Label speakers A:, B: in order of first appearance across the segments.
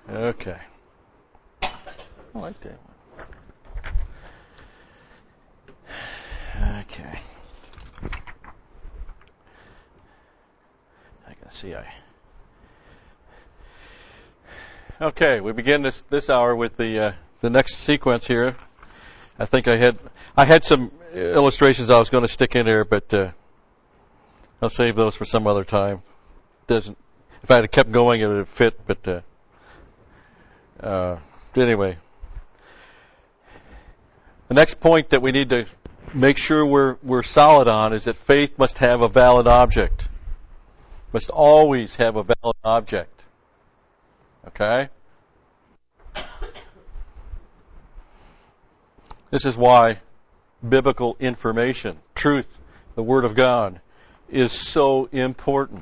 A: Okay. I like that one. Okay. I can see Okay, we begin this hour with the next sequence here. I think I had some illustrations I was going to stick in there, but I'll save those for some other time. If I had kept going, it would have fit, but anyway. The next point that we need to make sure we're solid on is that faith must have a valid object. Must always have a valid object. Okay? This is why biblical information, truth, the Word of God, is so important.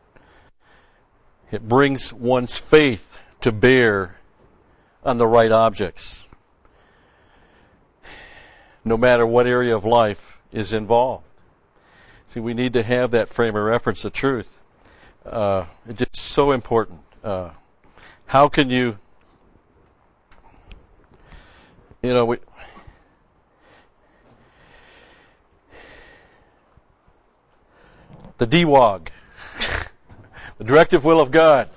A: It brings one's faith to bear on the right objects, no matter what area of life is involved. See, we need to have that frame of reference of truth. It's just so important. How can you, the DWOG, the directive will of God.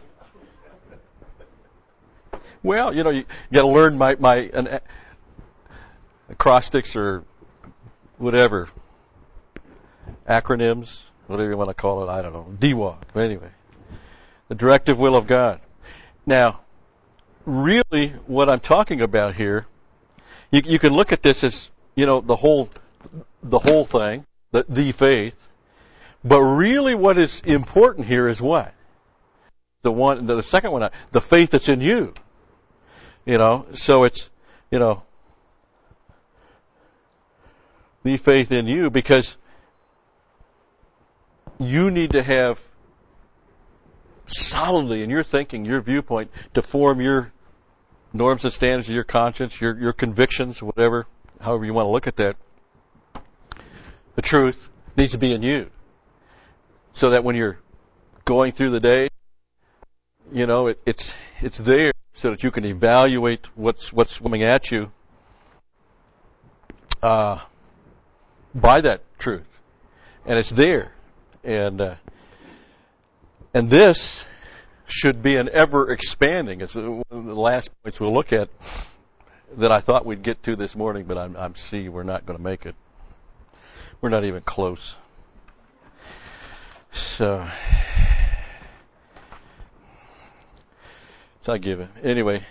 A: Well, you got to learn my acrostics or whatever, acronyms, whatever you want to call it. I don't know. DWOG. But anyway, the directive will of God. Now, really, what I'm talking about here, you can look at this as the whole thing, the faith. But really, what is important here is what? The second one, the faith that's in you. So it's, the faith in you, because you need to have solidly in your thinking, your viewpoint, to form your norms and standards of your conscience, your convictions, whatever, however you want to look at that. The truth needs to be in you. So that when you're going through the day, it's there so that you can evaluate what's coming at you by that truth, and it's there, and this should be an ever expanding. It's one of the last points we'll look at that I thought we'd get to this morning, but I'm we're not going to make it. We're not even close. So I give it. Anyway.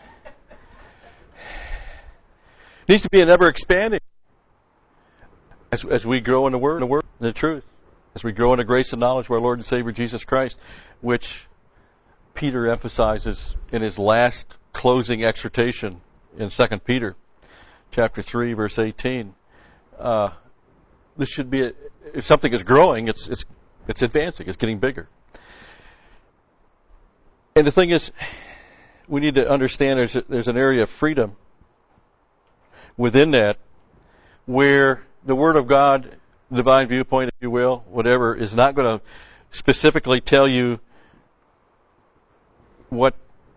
A: Needs to be an ever expanding as we grow in the Word, in the truth. As we grow in the grace and knowledge of our Lord and Savior Jesus Christ, which Peter emphasizes in his last closing exhortation in 2 Peter chapter 3, verse 18. This should be if something is growing, it's advancing, it's getting bigger. And the thing is, we need to understand there's an area of freedom within that where the Word of God, divine viewpoint, if you will, whatever, is not going to specifically tell you what,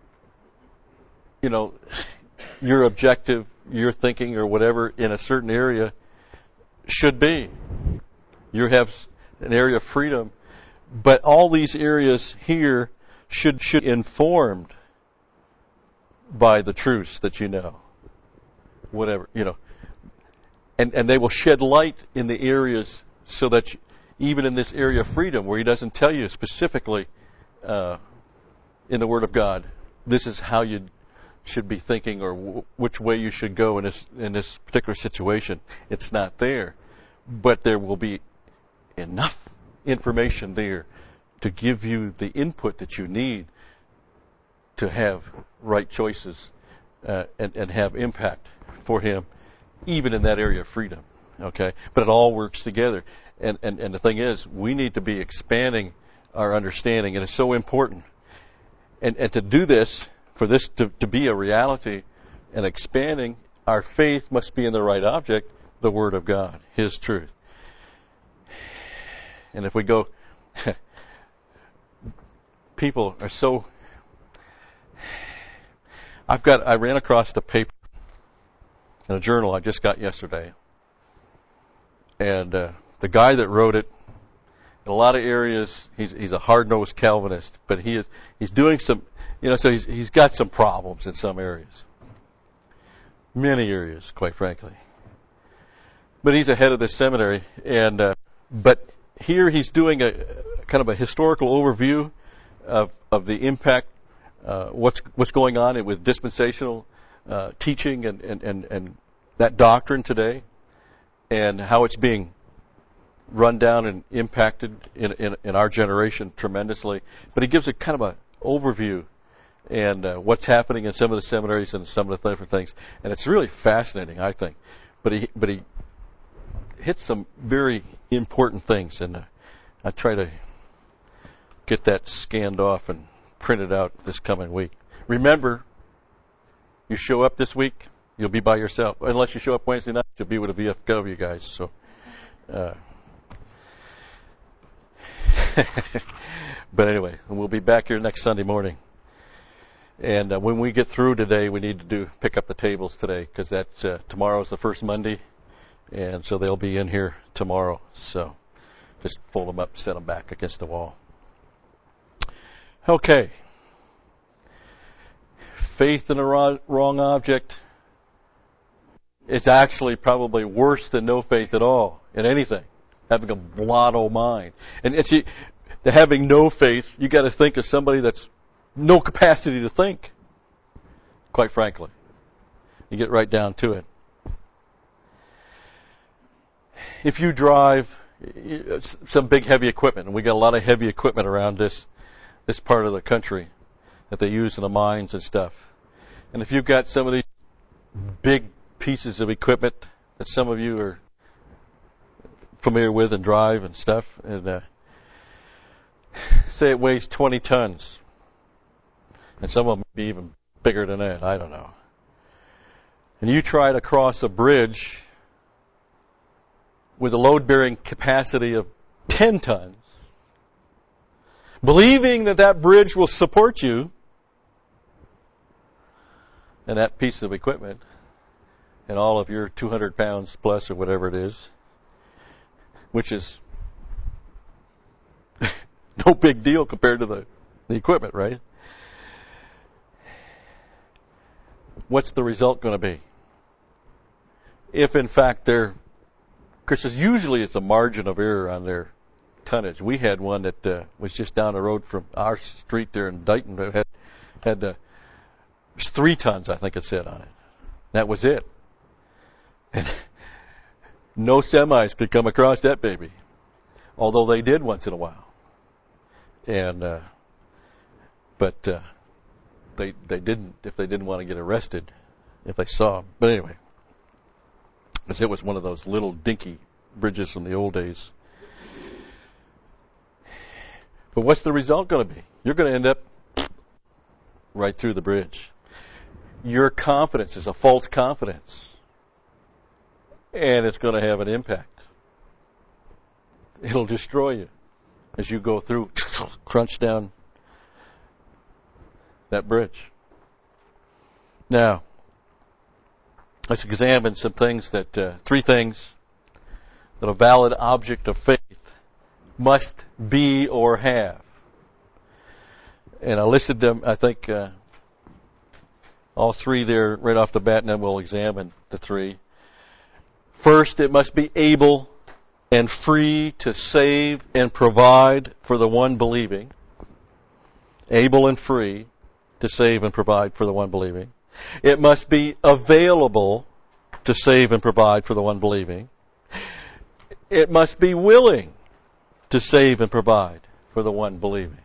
A: your objective, your thinking, or whatever in a certain area should be. You have an area of freedom, but all these areas here should be informed by the truths that whatever, and they will shed light in the areas so that even in this area of freedom where he doesn't tell you specifically in the Word of God, this is how you should be thinking or which way you should go in this particular situation. It's not there, but there will be enough information there to give you the input that you need to have right choices and have impact for him, even in that area of freedom. Okay, but it all works together. And the thing is, we need to be expanding our understanding, and it's so important. And to do this, for this to be a reality and expanding, our faith must be in the right object, the Word of God, His truth. And if we go, people are so, I ran across the paper in a journal I just got yesterday. And the guy that wrote it, in a lot of areas, he's a hard-nosed Calvinist, but he's doing some, so he's got some problems in some areas. Many areas, quite frankly. But he's the head of this seminary, and but here he's doing a kind of a historical overview of the impact, what's going on with dispensational teaching and that doctrine today, and how it's being run down and impacted in our generation tremendously. But he gives a kind of an overview and what's happening in some of the seminaries and some of the different things, and it's really fascinating, I think. But he hits some very important things, and I try to get that scanned off and printed out this coming week. Remember, you show up this week, you'll be by yourself. Unless you show up Wednesday night, you'll be with the VFW guys. So, but anyway, we'll be back here next Sunday morning. And when we get through today, we need to pick up the tables today, because that's tomorrow's the first Monday, and so they'll be in here tomorrow. So just fold them up, set them back against the wall. Okay. Faith in a wrong object is actually probably worse than no faith at all in anything. Having a blotto mind. And see, having no faith, you got to think of somebody that's no capacity to think, quite frankly. You get right down to it. If you drive some big heavy equipment, and we got a lot of heavy equipment around this part of the country that they use in the mines and stuff. And if you've got some of these big pieces of equipment that some of you are familiar with and drive and stuff, and say it weighs 20 tons, and some of them may be even bigger than that, I don't know. And you try to cross a bridge with a load-bearing capacity of 10 tons, believing that bridge will support you and that piece of equipment and all of your 200 pounds plus or whatever it is, which is no big deal compared to the equipment, right? What's the result going to be? If in fact because usually it's a margin of error on their tonnage. We had one that was just down the road from our street there in Dighton that had 3 tons, I think it said on it. That was it. And no semis could come across that baby, although they did once in a while. And but they didn't, if they didn't want to get arrested if they saw them. But anyway, because it was one of those little dinky bridges from the old days. But what's the result going to be? You're going to end up right through the bridge. Your confidence is a false confidence, and it's going to have an impact. It'll destroy you as you go through, crunch down that bridge. Now, let's examine some things 3 things that a valid object of faith must be or have. And I listed them, I think, all 3 there right off the bat, and then we'll examine the 3. First, it must be able and free to save and provide for the one believing. Able and free to save and provide for the one believing. It must be available to save and provide for the one believing. It must be willing to save and provide for the one believing.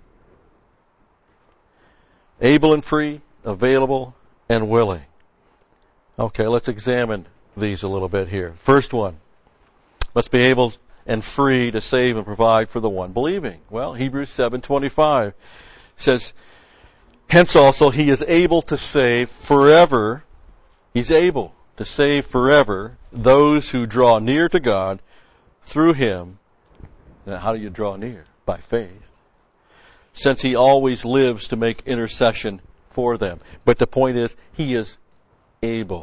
A: Able and free, available, and willing. Okay, let's examine these a little bit here. First one, must be able and free to save and provide for the one believing. Well, Hebrews 7:25 says, hence also he is able to save forever. He's able to save forever those who draw near to God through him. Now, how do you draw near? By faith. Since he always lives to make intercession for them. But the point is, He is able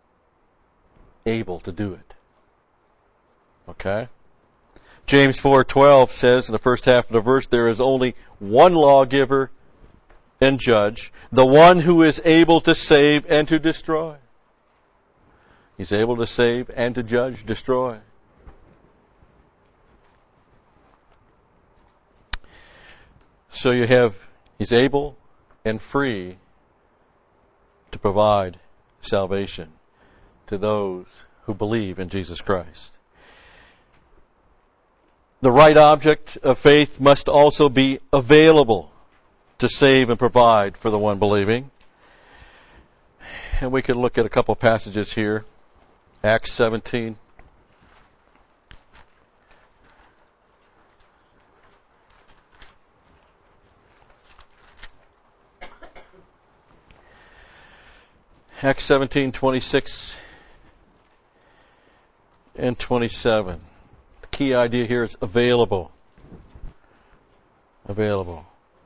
A: to do it. Okay? James 4:12 says in the first half of the verse, there is only one lawgiver and judge, the one who is able to save and to destroy. He's able to save and to judge, destroy. So you have, He's able and free to provide salvation to those who believe in Jesus Christ. The right object of faith must also be available to save and provide for the one believing. And we can look at a couple passages here. Acts 17. Acts 17:26 and 27. The key idea here is available. Available.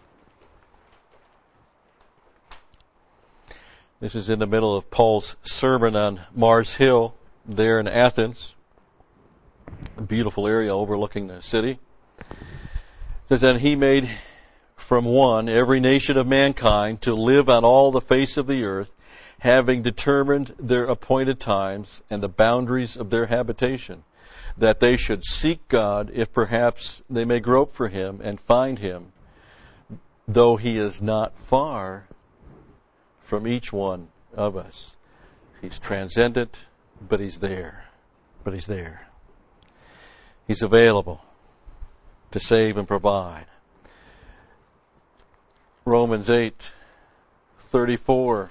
A: This is in the middle of Paul's sermon on Mars Hill there in Athens. A beautiful area overlooking the city. It says, and He made from one every nation of mankind to live on all the face of the earth, having determined their appointed times and the boundaries of their habitation, that they should seek God, if perhaps they may grope for Him and find Him, though He is not far from each one of us. He's transcendent, but He's there. But He's there. He's available to save and provide. Romans 8:34.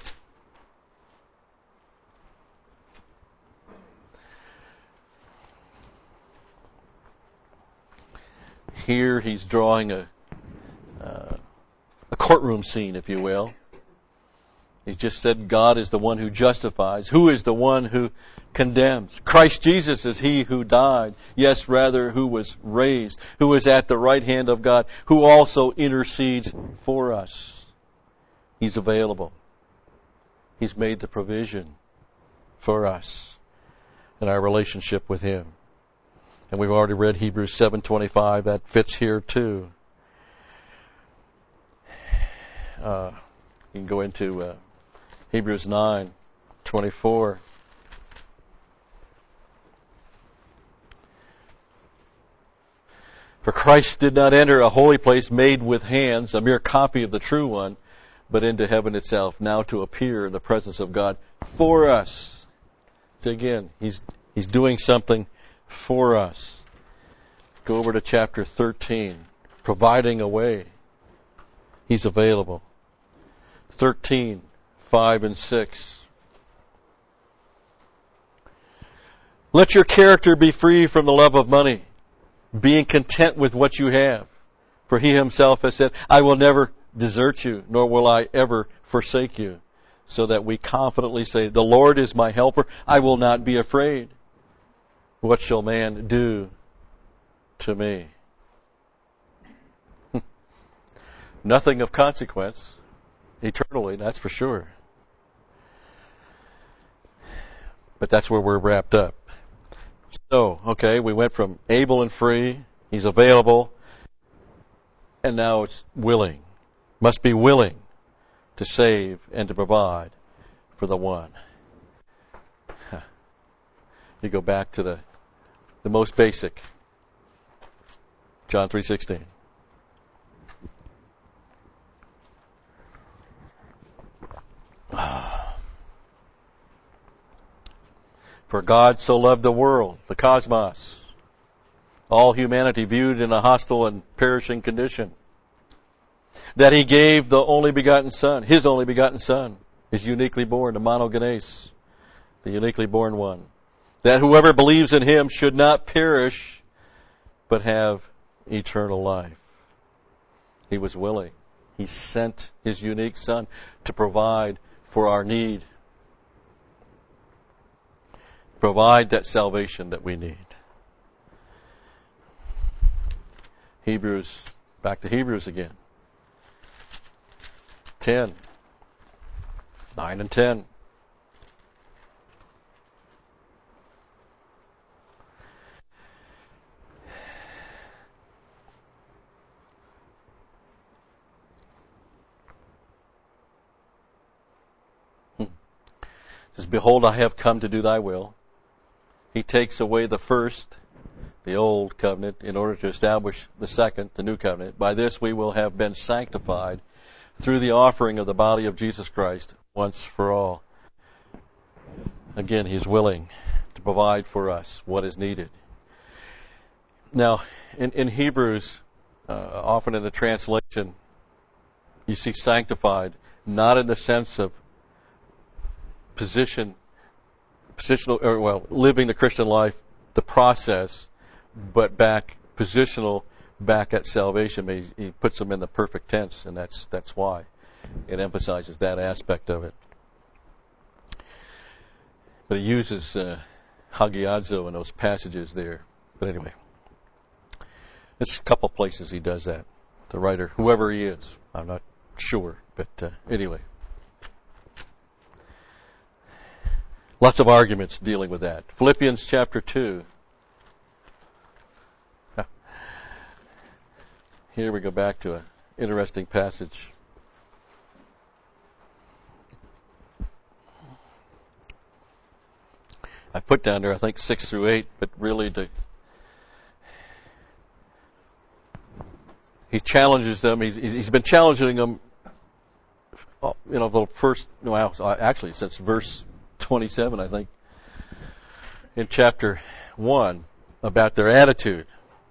A: Here he's drawing a courtroom scene, if you will. He just said God is the one who justifies. Who is the one who condemns? Christ Jesus is He who died. Yes, rather, who was raised, who is at the right hand of God, who also intercedes for us. He's available. He's made the provision for us in our relationship with Him. And we've already read Hebrews 7:25. That fits here too. You can go into Hebrews 9:24. For Christ did not enter a holy place made with hands, a mere copy of the true one, but into heaven itself, now to appear in the presence of God for us. So again, He's doing something for us. Go over to chapter 13, providing a way. He's available. 13:5 and 6. Let your character be free from the love of money, being content with what you have. For He Himself has said, I will never desert you, nor will I ever forsake you. So that we confidently say, the Lord is my helper, I will not be afraid. What shall man do to me? Nothing of consequence, eternally, that's for sure. But that's where we're wrapped up. So, okay, we went from able and free, He's available, and now it's willing. Must be willing to save and to provide for the one. You go back to the most basic. John 3:16. For God so loved the world, the cosmos, all humanity viewed in a hostile and perishing condition, that He gave the only begotten Son, His only begotten Son, is uniquely born, the monogenes, the uniquely born one, that whoever believes in Him should not perish, but have eternal life. He was willing. He sent His unique Son to provide for our need. Provide that salvation that we need. Back to Hebrews again. 10. 9 and 10. It says, behold, I have come to do thy will. He takes away the first, the old covenant, in order to establish the second, the new covenant. By this we will have been sanctified through the offering of the body of Jesus Christ once for all. Again, He's willing to provide for us what is needed. Now, in Hebrews, often in the translation, you see sanctified, not in the sense of positional, living the Christian life, the process, but positional, back at salvation. He puts them in the perfect tense, and that's why it emphasizes that aspect of it. But he uses hagiadzo in those passages there. But anyway, there's a couple places he does that. The writer, whoever he is, I'm not sure, but anyway. Lots of arguments dealing with that. Philippians chapter 2. Here we go back to an interesting passage. I put down there, I think, 6 through 8, but really he challenges them. He's been challenging them, the first, actually, since verse 27, I think, in chapter 1, about their attitude,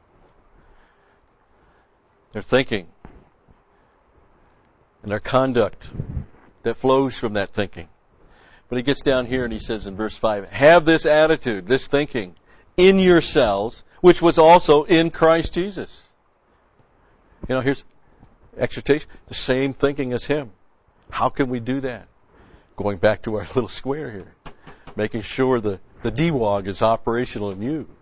A: their thinking, and their conduct that flows from that thinking. But he gets down here and he says in verse 5, have this attitude, this thinking, in yourselves, which was also in Christ Jesus. Here's exhortation, the same thinking as Him. How can we do that? Going back to our little square here, making sure the DWOG is operational in you.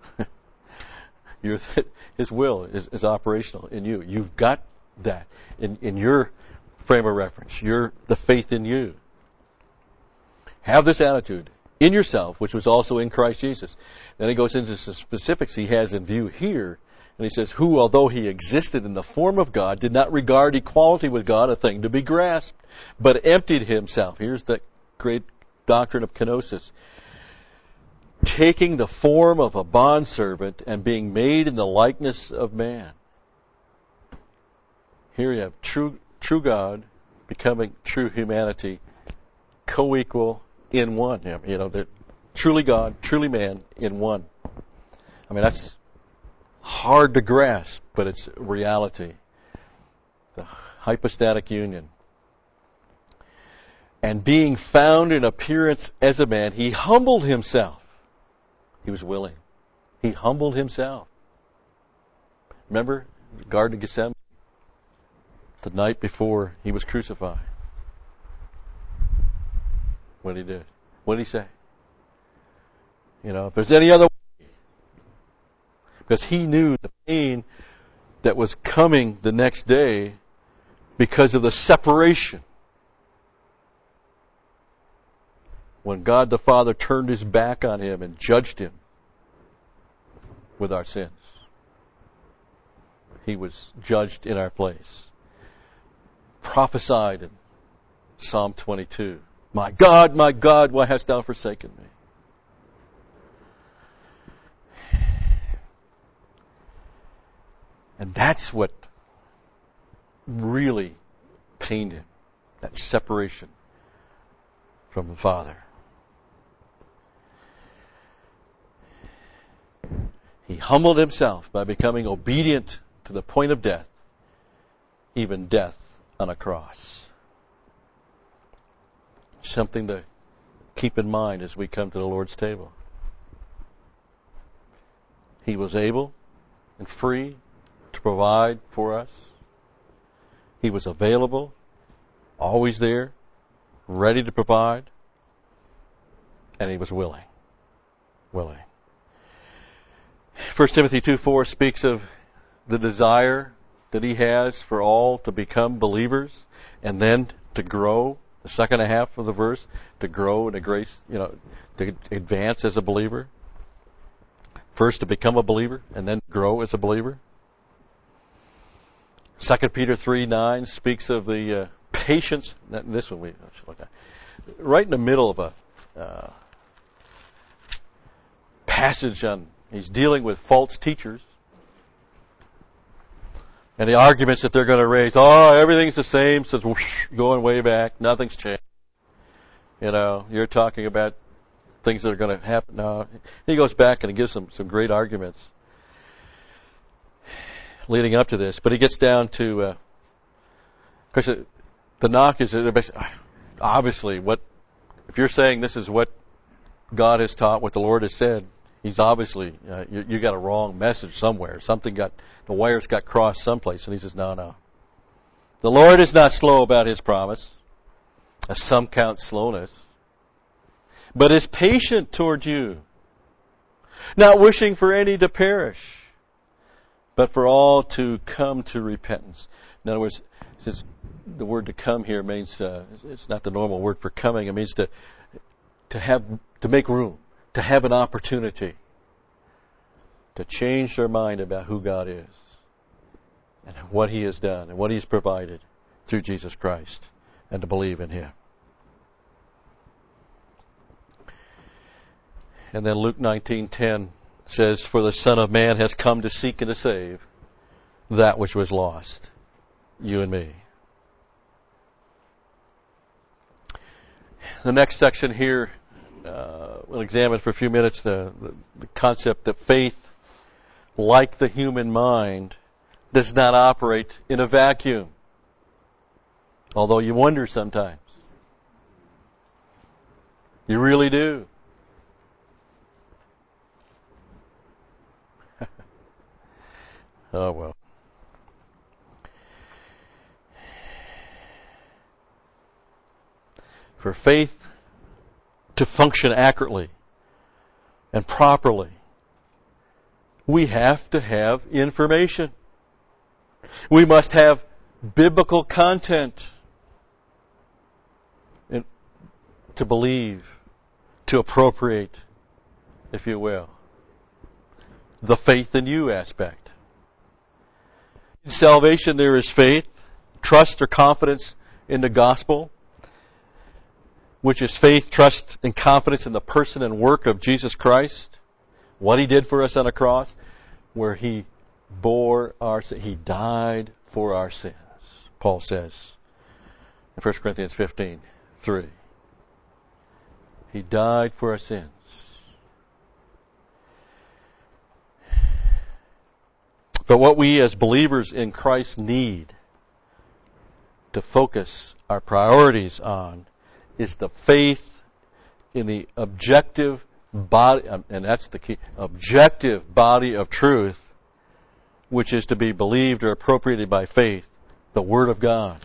A: His will is operational in you. You've got that in your frame of reference. The faith in you. Have this attitude in yourself, which was also in Christ Jesus. Then he goes into some specifics he has in view here. And he says, who, although he existed in the form of God, did not regard equality with God a thing to be grasped, but emptied himself. Here's the great doctrine of kenosis. Taking the form of a bondservant and being made in the likeness of man. Here you have true God becoming true humanity, co-equal in one. Truly God, truly man in one. That's hard to grasp, but it's reality. The hypostatic union. And being found in appearance as a man, he humbled himself. He was willing. He humbled himself. Remember the Garden of Gethsemane? The night before he was crucified. What did he do? What did he say? If there's any other way. Because he knew the pain that was coming the next day because of the separation. When God the Father turned His back on him and judged him with our sins. He was judged in our place. Prophesied in Psalm 22. My God, why hast thou forsaken me? And that's what really pained him. That separation from the Father. He humbled himself by becoming obedient to the point of death, even death on a cross. Something to keep in mind as we come to the Lord's table. He was able and free to provide for us. He was available, always there, ready to provide, and He was willing. 1 Timothy 2:4 speaks of the desire that He has for all to become believers and then to grow The second half of the verse, to grow in a grace, to advance as a believer. First to become a believer and then grow as a believer. 2 Peter 3:9 speaks of the patience. This one we should look at. Right in the middle of a passage on, he's dealing with false teachers. And the arguments that they're going to raise, everything's the same since going way back, nothing's changed. You're talking about things that are going to happen now. He goes back and he gives some great arguments leading up to this. But he gets down to, because the knock is obviously if you're saying this is what God has taught, what the Lord has said, he's obviously, you got a wrong message somewhere. The wires got crossed someplace. And he says, no. The Lord is not slow about his promise, as some count slowness, but is patient toward you, not wishing for any to perish, but for all to come to repentance. In other words, since the word to come here means, it's not the normal word for coming, it means to make room, to have an opportunity to change their mind about who God is and what he has done and what he's provided through Jesus Christ, and to believe in him. And then Luke 19:10 says, for the Son of Man has come to seek and to save that which was lost, you and me. The next section here, we'll examine for a few minutes the concept that faith, like the human mind, does not operate in a vacuum. Although you wonder sometimes. You really do. Oh, well. For faith to function accurately and properly, we have to have information. We must have biblical content to believe, to appropriate, if you will, the faith in you aspect. In salvation there is faith, trust or confidence in the gospel, which is faith, trust, and confidence in the person and work of Jesus Christ, what he did for us on the cross, where he he died for our sins, Paul says in 1 Corinthians 15:3. He died for our sins. But what we as believers in Christ need to focus our priorities on is the faith in the objective body, and that's the key, objective body of truth, which is to be believed or appropriated by faith, the Word of God,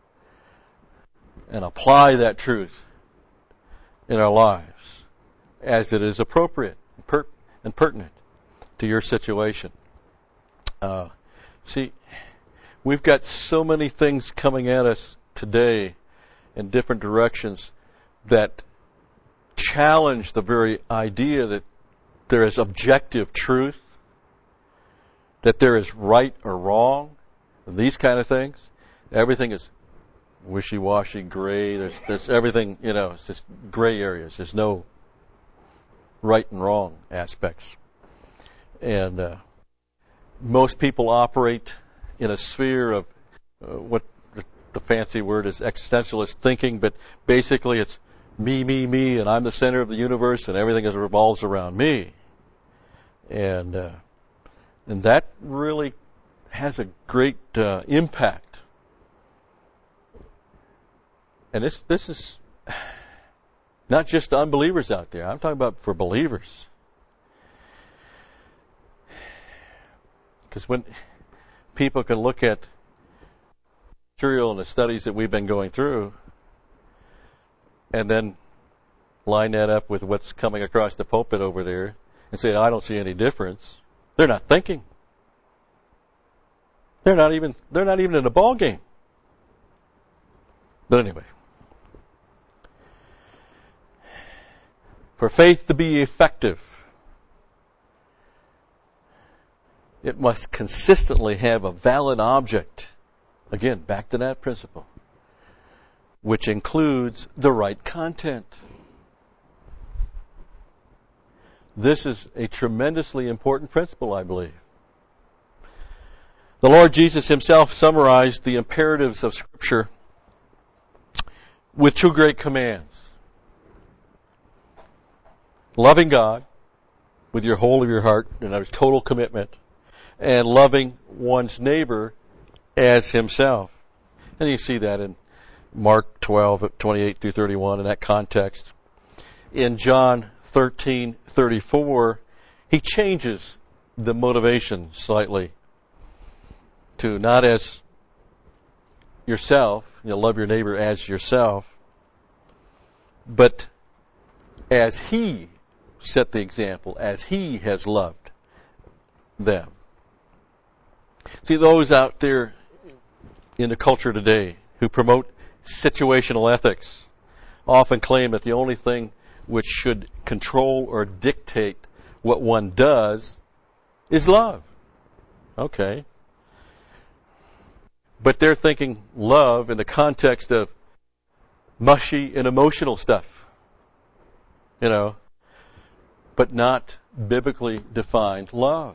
A: and apply that truth in our lives as it is appropriate and pertinent to your situation. See, we've got so many things coming at us today in different directions that challenge the very idea that there is objective truth, that there is right or wrong, these kind of things. Everything is wishy-washy, gray. There's everything, it's just gray areas. There's no right and wrong aspects. And most people operate in a sphere of what the fancy word is existentialist thinking, but basically it's me, and I'm the center of the universe, and everything revolves around me. And that really has a great impact. And this is not just unbelievers out there. I'm talking about for believers. Because when people can look at material and the studies that we've been going through and then line that up with what's coming across the pulpit over there and say, I don't see any difference, they're not thinking. They're not even in the ball game. But anyway, For faith to be effective, it must consistently have a valid object. Again, back to that principle, which includes the right content. This is a tremendously important principle, I believe. The Lord Jesus himself summarized the imperatives of Scripture with two great commands. Loving God with your whole of your heart, and that was total commitment, and loving one's neighbor as himself. And you see that in Mark 12:28 through 31 in that context. In John 13:34, he changes the motivation slightly to not as yourself, love your neighbor as yourself, but as he set the example, as he has loved them. See, those out there in the culture today who promote situational ethics often claim that the only thing which should control or dictate what one does is love. Okay. But they're thinking love in the context of mushy and emotional stuff, but not biblically defined love.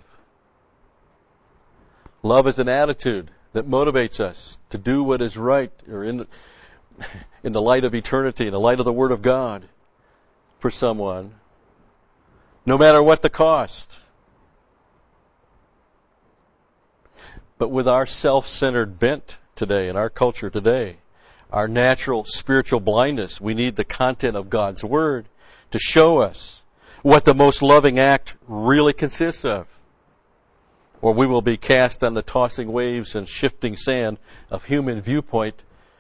A: Love is an attitude that motivates us to do what is right, or in the light of eternity, in the light of the Word of God, for someone, no matter what the cost. But with our self-centered bent today, in our culture today, our natural spiritual blindness, we need the content of God's Word to show us what the most loving act really consists of. Or we will be cast on the tossing waves and shifting sand of human viewpoint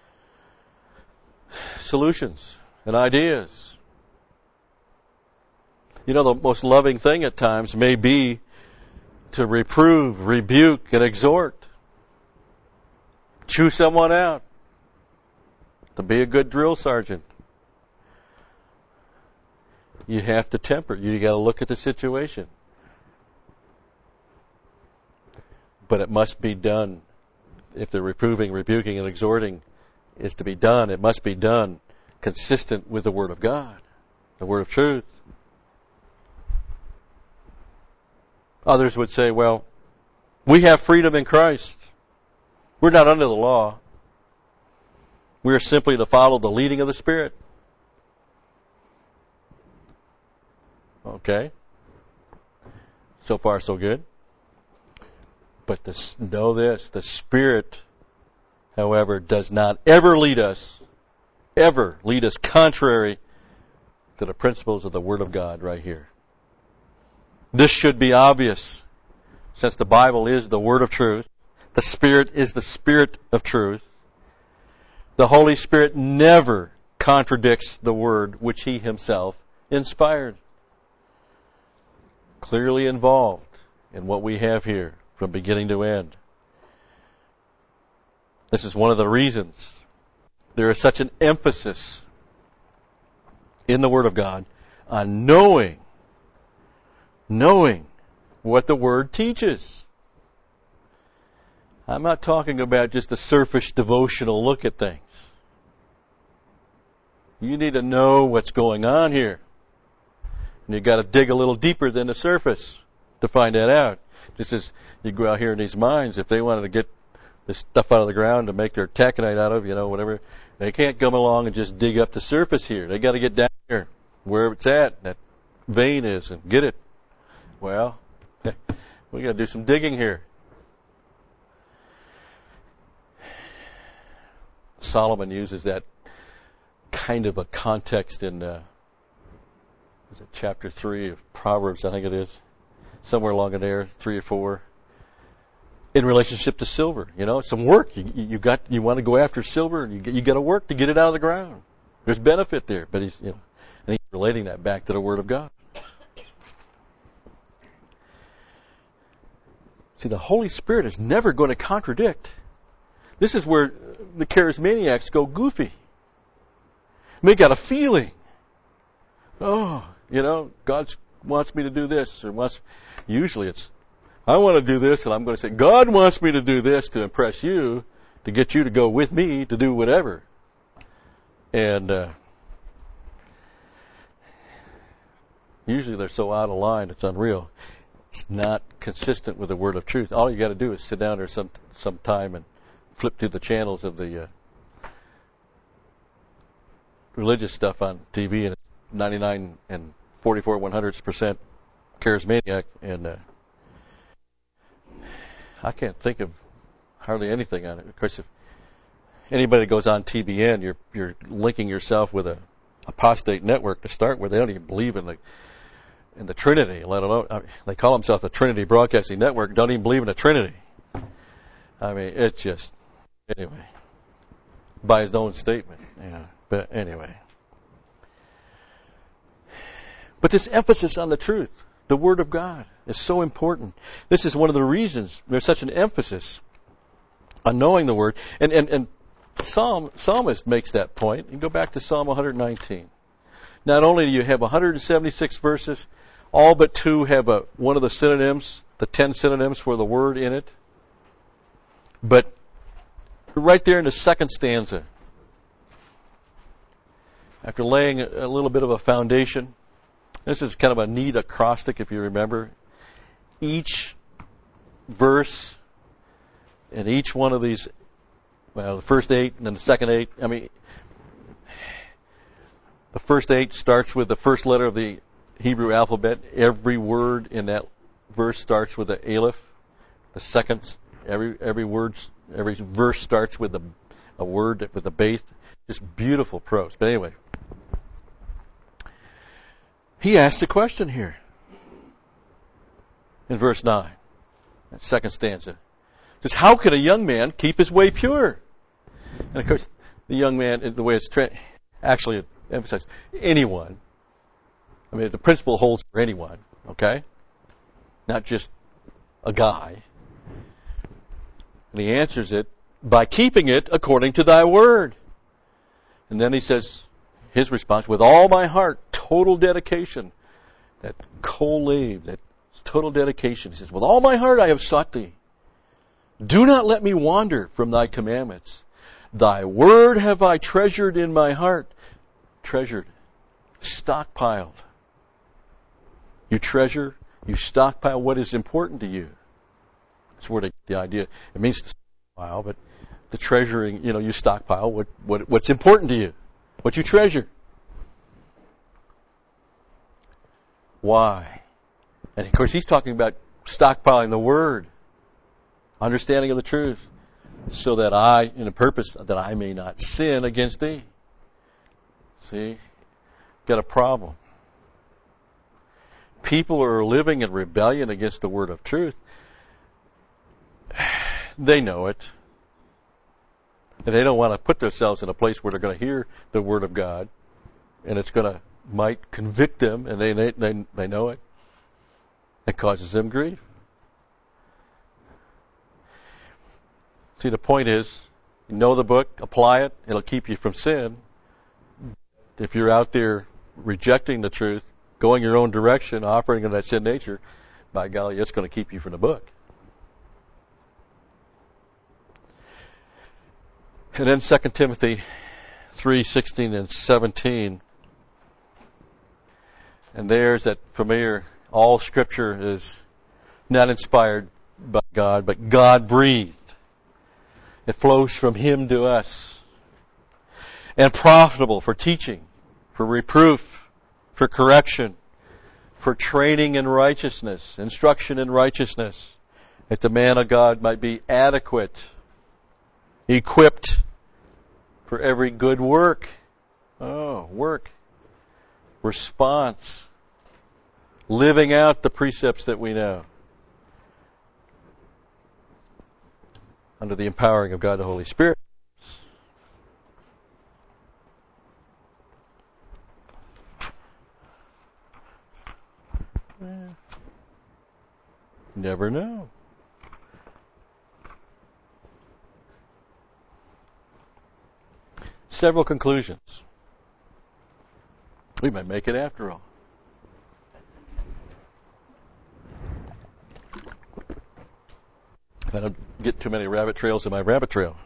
A: solutions and ideas. The most loving thing at times may be to reprove, rebuke, and exhort. Chew someone out. To be a good drill sergeant, you have to temper. You got to look at the situation. But it must be done. If the reproving, rebuking, and exhorting is to be done, it must be done consistent with the Word of God, the Word of truth. Others would say, well, we have freedom in Christ. We're not under the law. We are simply to follow the leading of the Spirit. Okay. So far, so good. But know this, the Spirit, however, does not ever lead us contrary to the principles of the Word of God right here. This should be obvious, since the Bible is the Word of truth. The Spirit is the Spirit of truth. The Holy Spirit never contradicts the Word which He Himself inspired. Clearly involved in what we have here from beginning to end. This is one of the reasons there is such an emphasis in the Word of God on knowing what the Word teaches. I'm not talking about just a surface devotional look at things. You need to know what's going on here. And you've got to dig a little deeper than the surface to find that out. Just as you go out here in these mines, if they wanted to get this stuff out of the ground to make their taconite out of, whatever, they can't come along and just dig up the surface here. They got to get down here, where it's at, that vein is, and get it. Well, we got to do some digging here. Solomon uses that kind of a context in chapter 3 of Proverbs, I think it is, somewhere along in there, 3 or 4, in relationship to silver. Some work. You want to go after silver, and you got to work to get it out of the ground. There's benefit there, but he's relating that back to the Word of God. See, the Holy Spirit is never going to contradict. This is where the charismaniacs go goofy. They got a feeling. Oh, God wants me to do this, or usually it's, I want to do this, and I'm going to say, God wants me to do this to impress you, to get you to go with me to do whatever. And usually they're so out of line, it's unreal. It's not consistent with the word of truth. All you got to do is sit down there some time and flip through the channels of the religious stuff on TV, and it's 99 and 44 100% charismatic, and I can't think of hardly anything on it. Of course, if anybody goes on TBN, you're linking yourself with a apostate network to start with. They don't even believe in the Trinity, let alone, they call themselves the Trinity Broadcasting Network, don't even believe in the Trinity. I mean, it's just, anyway, by his own statement. Yeah. But anyway. But this emphasis on the truth, the Word of God, is so important. This is one of the reasons there's such an emphasis on knowing the Word. And Psalmist makes that point. You go back to Psalm 119. Not only do you have 176 verses, all but 2 have one of the synonyms, the 10 synonyms for the word in it. But right there in the second stanza, after laying a little bit of a foundation, this is kind of a neat acrostic, if you remember. Each verse and each one of these, well, the first 8 and then the second 8, the first 8 starts with the first letter of the Hebrew alphabet. Every word in that verse starts with the aleph. The second, every verse starts with a word with a base. Just beautiful prose. But anyway, he asks a question here in verse 9, that second stanza. It says, how can a young man keep his way pure? And of course, the young man, the way it's actually it emphasizes anyone. I mean, the principle holds for anyone, okay? Not just a guy. And he answers it by keeping it according to thy word. And then he says, his response, with all my heart, total dedication. That kol-lev, that total dedication. He says, with all my heart I have sought thee. Do not let me wander from thy commandments. Thy word have I treasured in my heart. Treasured. Stockpiled. You treasure, you stockpile what is important to you. That's where the idea, it means to stockpile, but the treasuring, you stockpile what's important to you, what you treasure. Why? And of course he's talking about stockpiling the word, understanding of the truth, so that in a purpose that I may not sin against thee. See? Got a problem. People are living in rebellion against the word of truth. They know it. And they don't want to put themselves in a place where they're going to hear the word of God, and it's might convict them, and they know it. It causes them grief. See, the point is, you know the book, apply it, it'll keep you from sin. If you're out there rejecting the truth, going your own direction, operating in that sin nature, by golly, it's going to keep you from the book. And then 2 Timothy 3:16 and 17. And there's that familiar, all Scripture is not inspired by God, but God-breathed. It flows from Him to us. And profitable for teaching, for reproof, for correction, for training in righteousness, instruction in righteousness, that the man of God might be adequate, equipped for every good work. Work. Response. Living out the precepts that we know. Under the empowering of God the Holy Spirit. Never know. Several conclusions. We might make it after all. I don't get too many rabbit trails in my rabbit trail.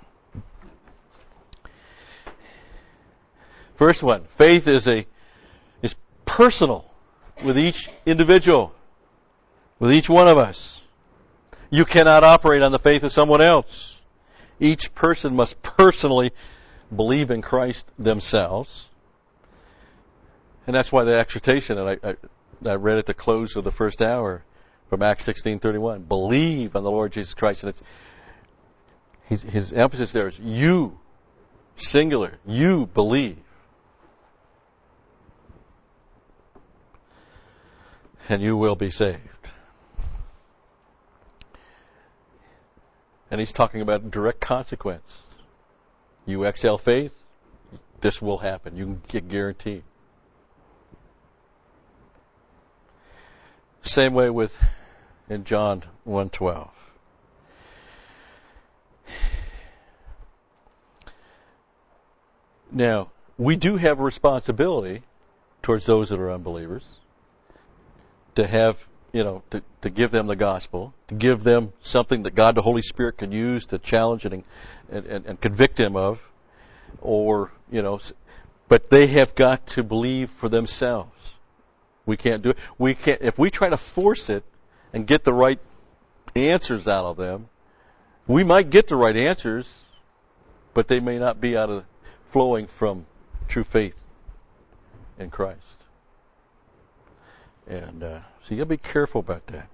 A: First one, faith is personal with each individual, with each one of us. You cannot operate on the faith of someone else. Each person must personally believe in Christ themselves. And that's why the exhortation that I read at the close of the first hour from Acts 16:31, believe on the Lord Jesus Christ. And his emphasis there is you, singular, you believe. And you will be saved. And he's talking about direct consequence. You exhale faith, this will happen. You can get guaranteed. Same way with in John 1:12. Now, we do have a responsibility towards those that are unbelievers to have, to give them the gospel, to give them something that God the Holy Spirit can use to challenge and convict them of, but they have got to believe for themselves. We can't do it. If we try to force it and get the right answers out of them, we might get the right answers, but they may not be flowing from true faith in Christ. And so you got to be careful about that.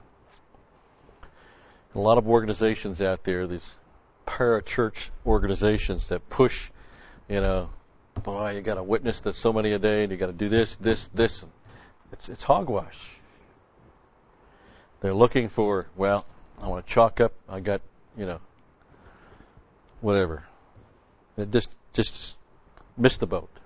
A: A lot of organizations out there, these para-church organizations that push, boy, you got to witness to so many a day, and you got to do this. It's hogwash. They're looking for, I want to chalk up. I got, whatever. It just missed the boat.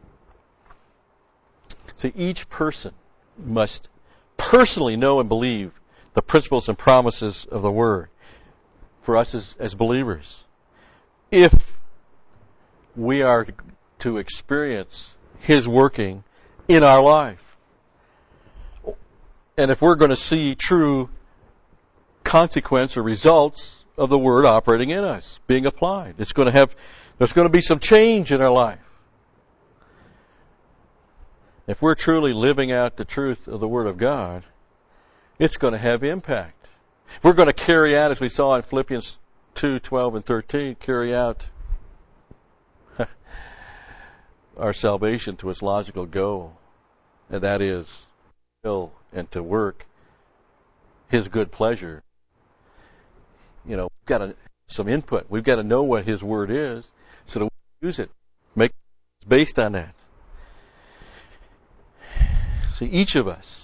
A: See, each person must personally know and believe the principles and promises of the Word for us as believers. If we are to experience His working in our life, and if we're going to see true consequence or results of the Word operating in us, being applied, there's going to be some change in our life. If we're truly living out the truth of the Word of God, it's going to have impact. If we're going to carry out, as we saw in Philippians 2:12 and 13, carry out our salvation to its logical goal, and that is to will and to work His good pleasure. We've got some input. We've got to know what His Word is so that we can use it. Make it based on that. See, each of us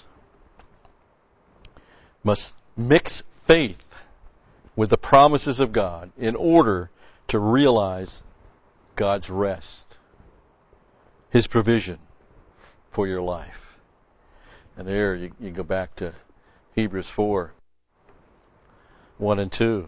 A: must mix faith with the promises of God in order to realize God's rest, His provision for your life. And there you go back to Hebrews 4:1 and 2.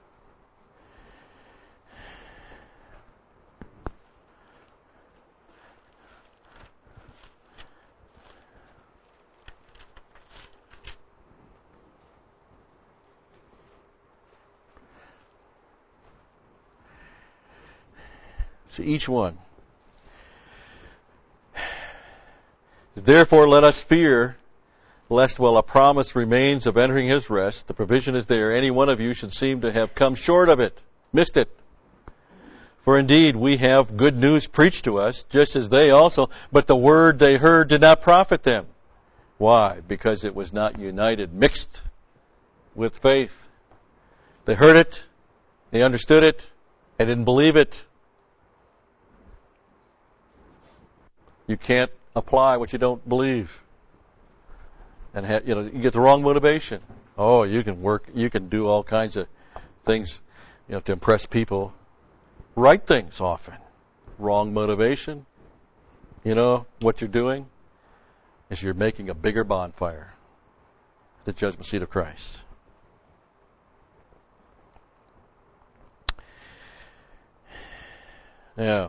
A: So each one. Therefore let us fear, lest while a promise remains of entering His rest, the provision is there, any one of you should seem to have come short of it, missed it. For indeed we have good news preached to us, just as they also, but the word they heard did not profit them. Why? Because it was not united, mixed with faith. They heard it, they understood it, they didn't believe it. You can't apply what you don't believe. And you get the wrong motivation. Oh, you can do all kinds of things, to impress people. Right things often. Wrong motivation. What you're doing is you're making a bigger bonfire. The judgment seat of Christ. Now,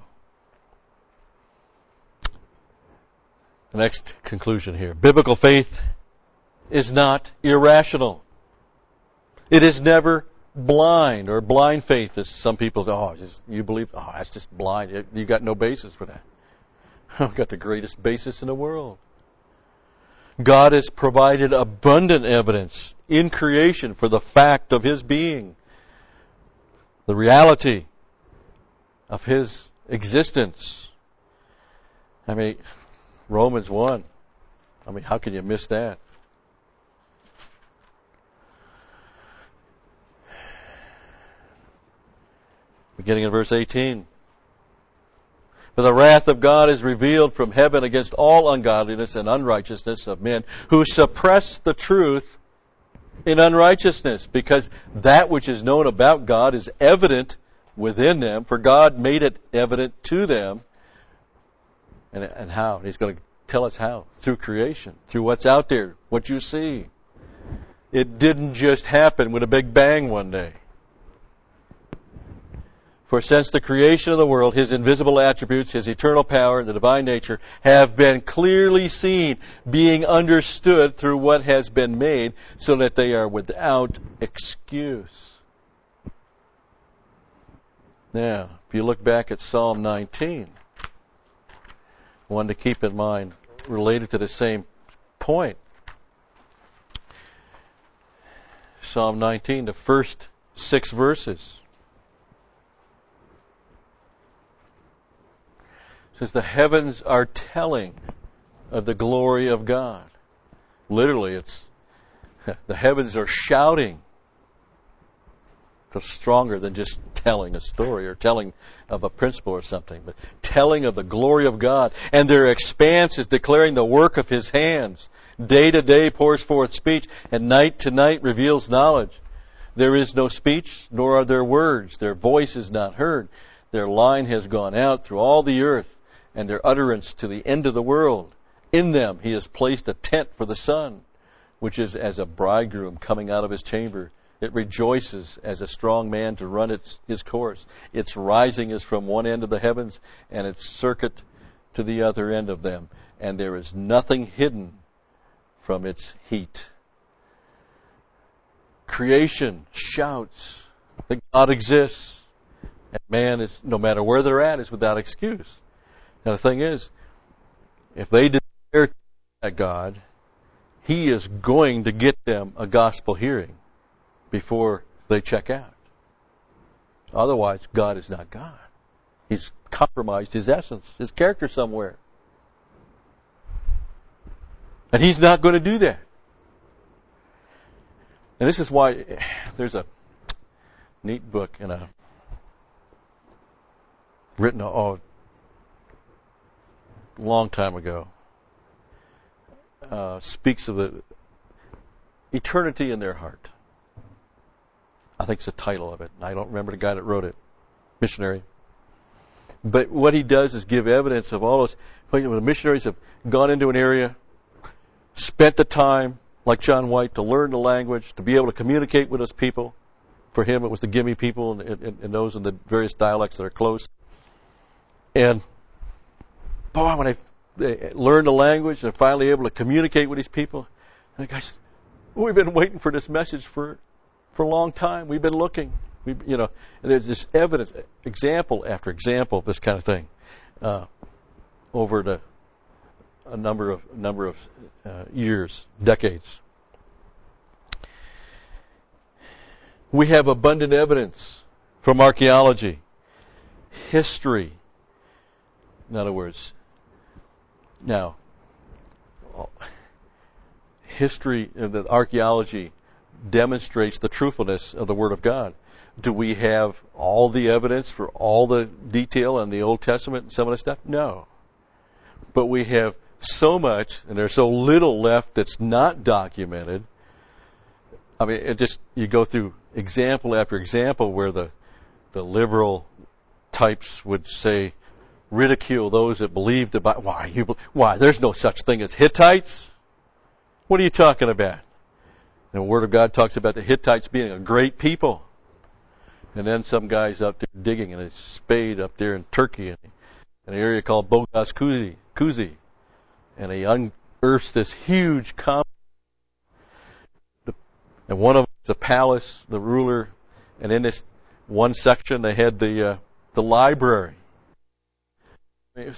A: the next conclusion here. Biblical faith is not irrational. It is never blind, or blind faith, as some people say, you believe, that's just blind. You got no basis for that. I've got the greatest basis in the world. God has provided abundant evidence in creation for the fact of His being, the reality of His existence. I mean, Romans 1. I mean, how can you miss that? Beginning in verse 18. For the wrath of God is revealed from heaven against all ungodliness and unrighteousness of men who suppress the truth in unrighteousness, because that which is known about God is evident within them, for God made it evident to them. And how? He's going to tell us how. Through creation. Through what's out there. What you see. It didn't just happen with a big bang one day. For since the creation of the world, His invisible attributes, His eternal power, and the divine nature have been clearly seen, being understood through what has been made, so that they are without excuse. Now, if you look back at Psalm 19, one to keep in mind related to the same point. Psalm 19, the first 6 verses. It says, the heavens are telling of the glory of God. Literally, it's the heavens are shouting. It's stronger than just telling a story or telling of a principle or something, but telling of the glory of God. And their expanse is declaring the work of His hands. Day to day pours forth speech, and night to night reveals knowledge. There is no speech, nor are there words. Their voice is not heard. Their line has gone out through all the earth, and their utterance to the end of the world. In them He has placed a tent for the sun, which is as a bridegroom coming out of his chamber. It rejoices as a strong man to run his course. Its rising is from one end of the heavens, and its circuit to the other end of them. And there is nothing hidden from its heat. Creation shouts that God exists. And man is, no matter where they're at, is without excuse. Now the thing is, if they desire that God, He is going to get them a gospel hearing before they check out. Otherwise, God is not God. He's compromised His essence, His character somewhere. And He's not going to do that. And this is why there's a neat book written a long time ago. Speaks of the eternity in their heart. I think it's the title of it. I don't remember the guy that wrote it. Missionary. But what he does is give evidence of all those. When the missionaries have gone into an area, spent the time, like John White, to learn the language, to be able to communicate with those people. For him, it was the Gimi people and those in the various dialects that are close. And boy, when they learn the language and are finally able to communicate with these people, and the guy says, we've been waiting for this message for a long time. We've been looking. And there's this evidence, example after example of this kind of thing over a number of years, decades. We have abundant evidence from archaeology, history. In other words, now, history, the archaeology demonstrates the truthfulness of the Word of God. Do we have all the evidence for all the detail in the Old Testament and some of the stuff? No. But we have so much, and there's so little left that's not documented. I mean, you go through example after example where the liberal types would say, ridicule those that believe the Bible. Why? There's no such thing as Hittites. What are you talking about? And the Word of God talks about the Hittites being a great people. And then some guy's out there digging in a spade up there in Turkey, in an area called Bogas Kuzi. And he unearths this huge complex. And one of them is a palace. The ruler And in this one section, they had the library. It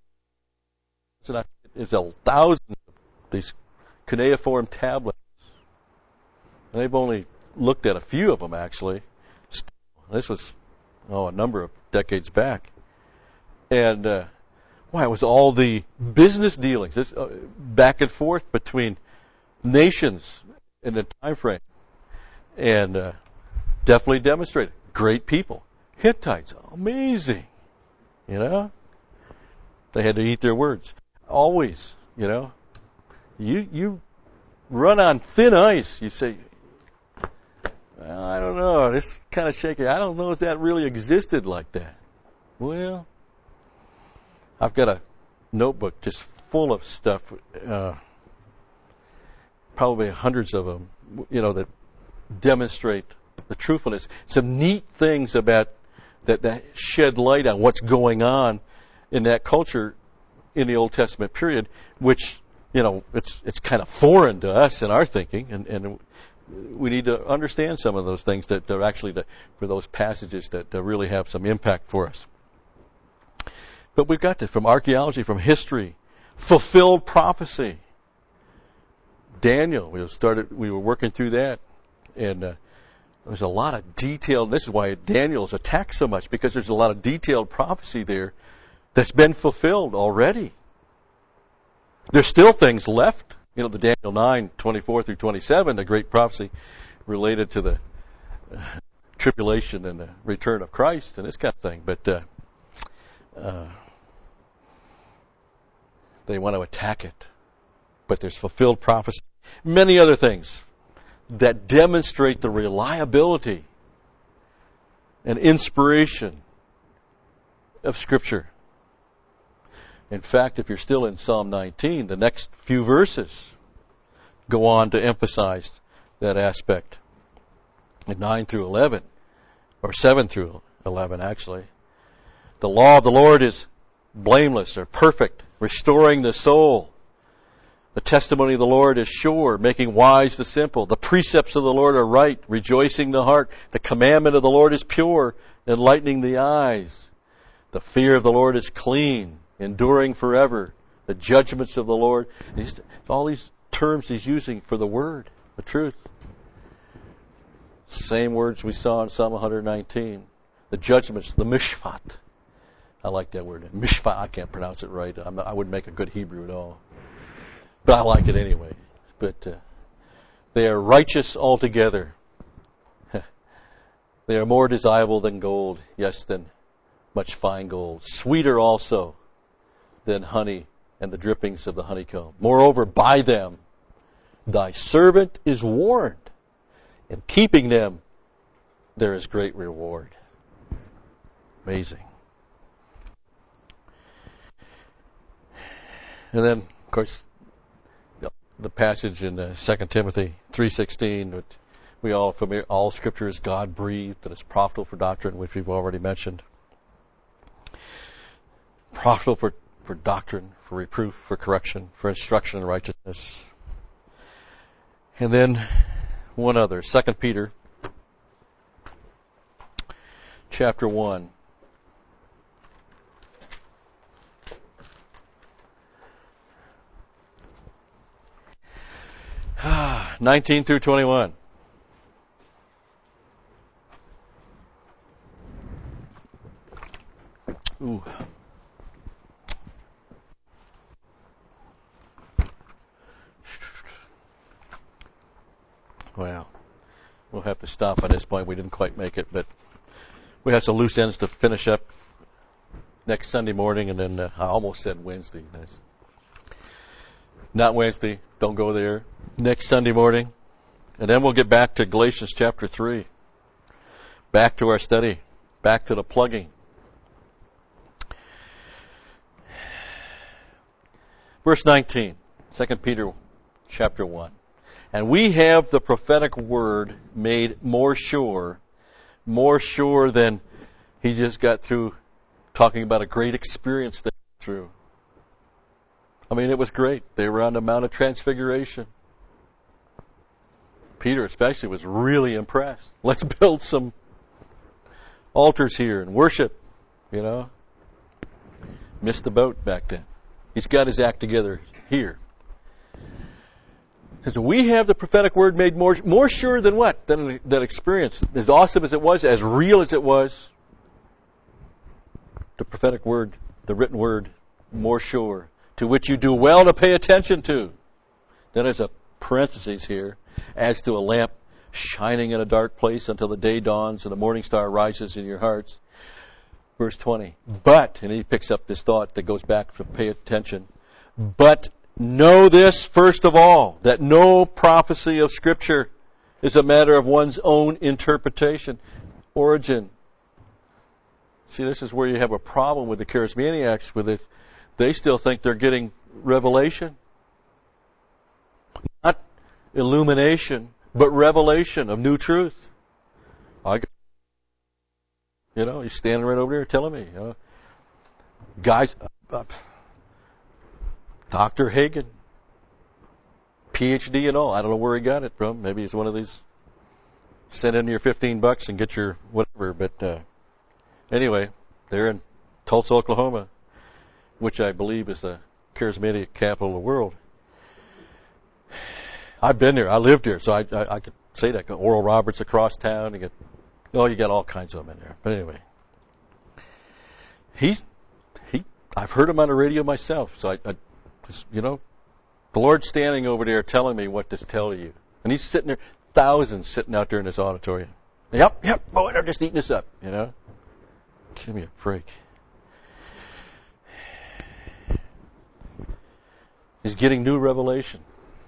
A: was a thousand of these cuneiform tablets. And they've only looked at a few of them, actually. This was, a number of decades back. And, it was all the business dealings, this, back and forth between nations in the time frame. And definitely demonstrated. Great people. Hittites, amazing. They had to eat their words. Always, you run on thin ice. You say, well, I don't know, this is kind of shaky. I don't know if that really existed like that. Well, I've got a notebook just full of stuff, probably hundreds of them, that demonstrate the truthfulness. Some neat things about that shed light on what's going on in that culture in the Old Testament period, which, it's kind of foreign to us in our thinking, and we need to understand some of those things that are actually for those passages that really have some impact for us. But we've got this from archaeology, from history, fulfilled prophecy. Daniel, we were working through that, and there's a lot of detailed. This is why Daniel's attacked so much, because there's a lot of detailed prophecy there that's been fulfilled already. There's still things left. The Daniel 9:24 through 27, the great prophecy related to the tribulation and the return of Christ and this kind of thing. But they want to attack it. But there's fulfilled prophecy. Many other things that demonstrate the reliability and inspiration of Scripture. In fact, if you're still in Psalm 19, the next few verses go on to emphasize that aspect. In 9 through 11, or 7 through 11 actually, the law of the Lord is blameless or perfect, restoring the soul. The testimony of the Lord is sure, making wise the simple. The precepts of the Lord are right, rejoicing the heart. The commandment of the Lord is pure, enlightening the eyes. The fear of the Lord is clean, enduring forever. The judgments of the Lord. All these terms he's using for the word, the truth. Same words we saw in Psalm 119. The judgments, the mishpat. I like that word. Mishpat, I can't pronounce it right. I wouldn't make a good Hebrew at all. But I like it anyway. But they are righteous altogether. They are more desirable than gold, yes, than much fine gold. Sweeter also than honey and the drippings of the honeycomb. Moreover, by them thy servant is warned. In keeping them, there is great reward. Amazing. And then, of course, the passage in 2 Timothy 3:16, which we all familiar. All Scripture is God-breathed and is profitable for doctrine, which we've already mentioned. Profitable for doctrine, for reproof, for correction, for instruction in righteousness. And then one other, 2 Peter chapter 1. Ah, 19 through 21. Ooh. Well, we'll have to stop at this point. We didn't quite make it, but we have some loose ends to finish up next Sunday morning, and then I almost said Wednesday. Not Wednesday. Don't go there. Next Sunday morning. And then we'll get back to Galatians chapter 3. Back to our study. Back to the plugging. Verse 19. 2 Peter chapter 1. And we have the prophetic word made more sure than he just got through talking about a great experience they went through. I mean, it was great. They were on the Mount of Transfiguration. Peter especially was really impressed. Let's build some altars here and worship, you know. Missed the boat back then. He's got his act together here. Because we have the prophetic word made more sure than what? Than that experience. As awesome as it was, as real as it was, the prophetic word, the written word, more sure, to which you do well to pay attention to. Then there's a parenthesis here, as to a lamp shining in a dark place until the day dawns and the morning star rises in your hearts. Verse 20. But, and he picks up this thought that goes back to pay attention. But know this first of all, that no prophecy of Scripture is a matter of one's own interpretation. Origin. See, this is where you have a problem with the charismaniacs with it. They still think they're getting revelation. Not illumination, but revelation of new truth. He's standing right over there telling me. Guys, Dr. Hagen, PhD and all. I don't know where he got it from. Maybe it's one of these, send in your $15 and get your whatever. But anyway, they're in Tulsa, Oklahoma, which I believe is the charismatic capital of the world. I've been there. I lived there, so I could say that. Oral Roberts across town. You got all kinds of them in there. But anyway, I've heard him on the radio myself. So the Lord's standing over there telling me what to tell you, and he's sitting there, thousands sitting out there in this auditorium. Yep, boy, they're just eating this up. Give me a break. He's getting new revelation.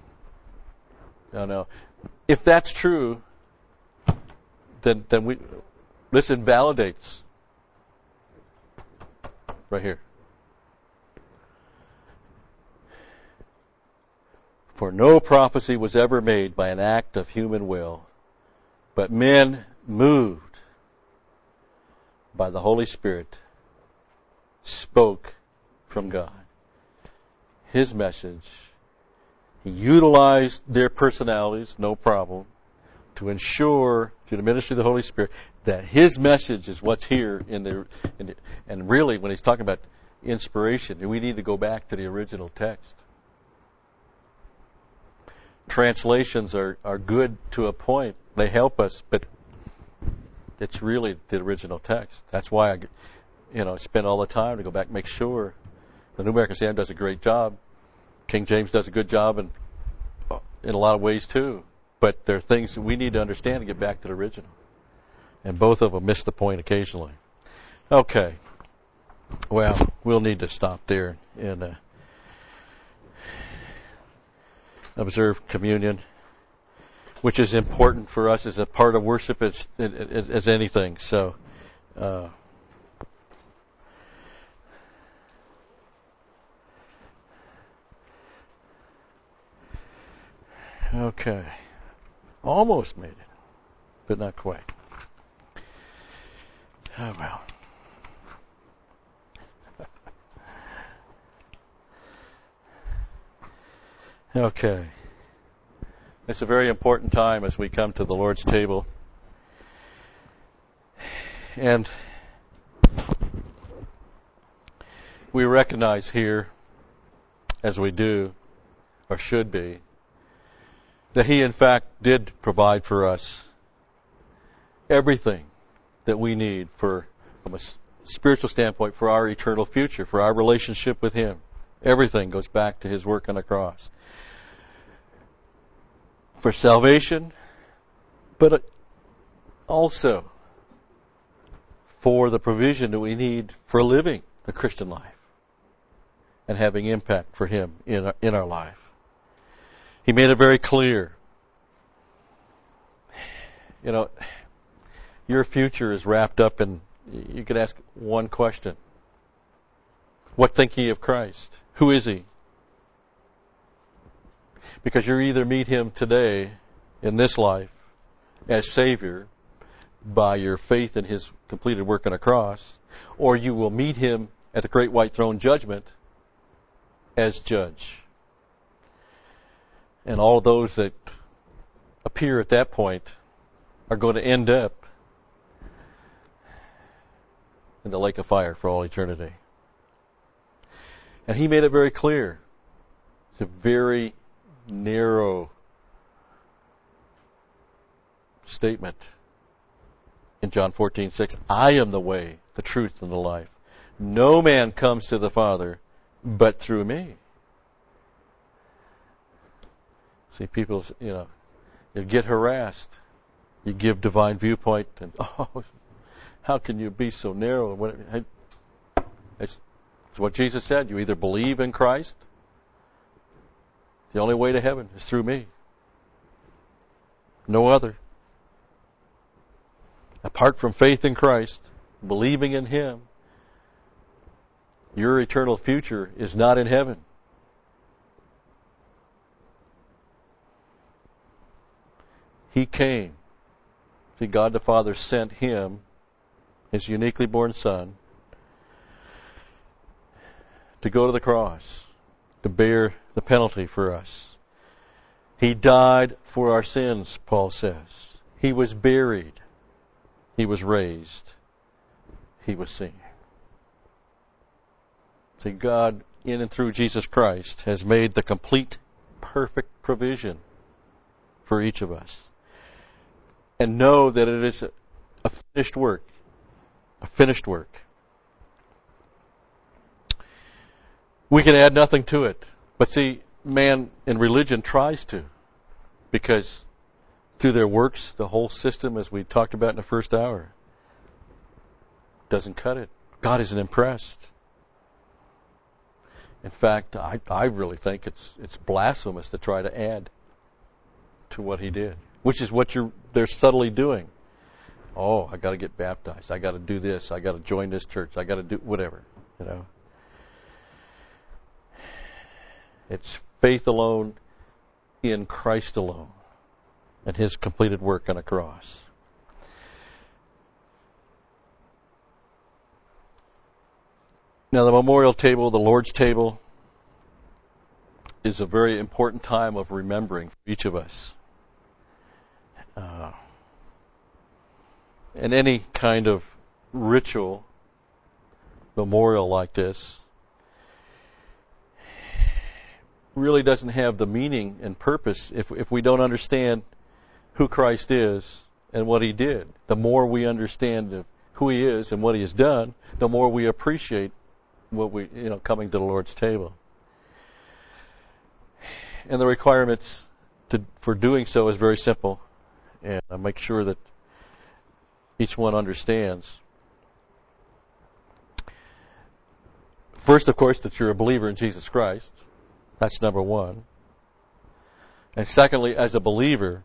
A: No. If that's true, then this invalidates right here. For no prophecy was ever made by an act of human will, but men moved by the Holy Spirit spoke from God. His message. He utilized their personalities, no problem, to ensure through the ministry of the Holy Spirit that His message is what's here and really when he's talking about inspiration, we need to go back to the original text. Translations are good to a point. They help us, but it's really the original text. That's why I spend all the time to go back and make sure. The New American Standard does a great job. King James does a good job in a lot of ways too. But there are things that we need to understand to get back to the original. And both of them miss the point occasionally. Okay. Well, we'll need to stop there and observe communion, which is important for us as a part of worship as anything. So, okay. Almost made it, but not quite. Oh, well. Okay. It's a very important time as we come to the Lord's table. And we recognize here, as we do, or should be, that He in fact did provide for us everything that we need from a spiritual standpoint for our eternal future, for our relationship with Him. Everything goes back to His work on the cross. For salvation, but also for the provision that we need for living the Christian life and having impact for Him in our life. He made it very clear. Your future is wrapped up in, you could ask one question. What think ye of Christ? Who is He? Because you either meet Him today in this life as Savior by your faith in His completed work on a cross, or you will meet Him at the great white throne judgment as Judge. And all those that appear at that point are going to end up in the lake of fire for all eternity. And he made it very clear. It's a very narrow statement in John 14:6. I am the way, the truth, and the life. No man comes to the Father but through me. See, people, you get harassed. You give divine viewpoint, and how can you be so narrow? It's what Jesus said. You either believe in Christ. The only way to heaven is through me. No other. Apart from faith in Christ, believing in Him, your eternal future is not in heaven. He came. See, God the Father sent Him, His uniquely born Son, to go to the cross, to bear the penalty for us. He died for our sins, Paul says. He was buried. He was raised. He was seen. See, God, in and through Jesus Christ, has made the complete, perfect provision for each of us. And know that it is a finished work. A finished work. We can add nothing to it. But see, man in religion tries to. Because through their works, the whole system, as we talked about in the first hour, doesn't cut it. God isn't impressed. In fact, I really think it's blasphemous to try to add to what He did, which is what they're subtly doing. Oh, I got to get baptized. I got to do this. I got to join this church. I got to do whatever. It's faith alone in Christ alone and His completed work on a cross. Now, the memorial table, the Lord's table, is a very important time of remembering for each of us. And any kind of ritual, memorial like this, really doesn't have the meaning and purpose if we don't understand who Christ is and what He did. The more we understand who He is and what He has done, the more we appreciate what we, coming to the Lord's table. And the requirements for doing so is very simple. And I make sure that each one understands. First, of course, that you're a believer in Jesus Christ. That's number one. And secondly, as a believer,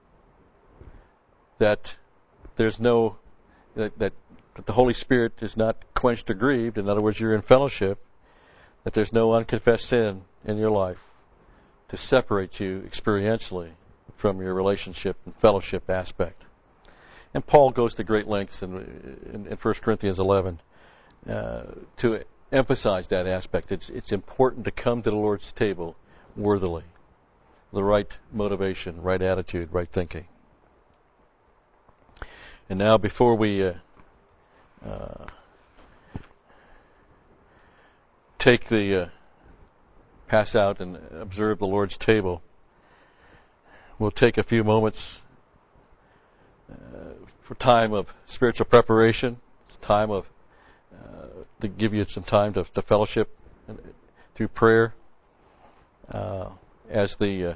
A: that there's that the Holy Spirit is not quenched or grieved. In other words, you're in fellowship. That there's no unconfessed sin in your life to separate you experientially from your relationship and fellowship aspect. And Paul goes to great lengths in 1 Corinthians 11 to emphasize that aspect. It's important to come to the Lord's table worthily. The right motivation, right attitude, right thinking. And now before we pass out and observe the Lord's table, we'll take a few moments for time of spiritual preparation, time of to give you some time to fellowship through prayer as the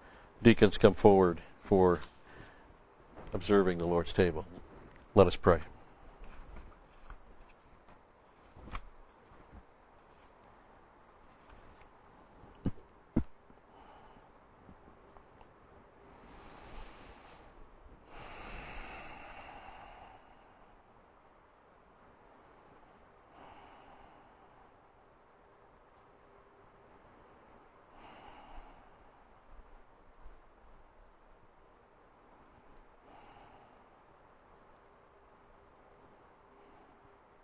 A: deacons come forward for observing the Lord's table. Let us pray.